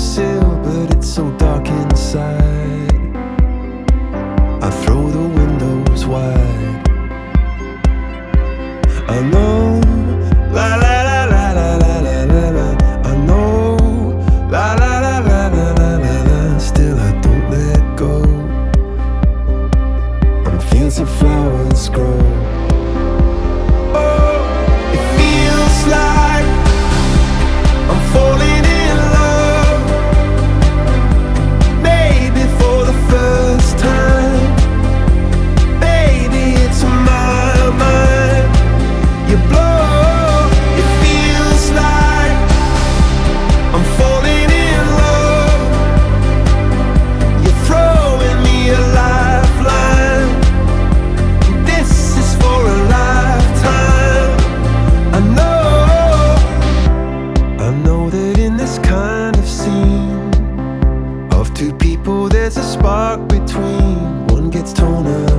windowsill, but it's so dark inside. I throw the windows wide. I know, la la la la la la la la la. I know, la la la la la la la la. Still I don't let go. On fields of flowers grow. Oh, it feels like I'm falling in love, maybe for the first time. Baby, it's my mind. You blow, it feels like I'm falling in love. You're throwing me a lifeline. This is for a lifetime. I know that in this kind of scene of two people there's a spark between. One gets torn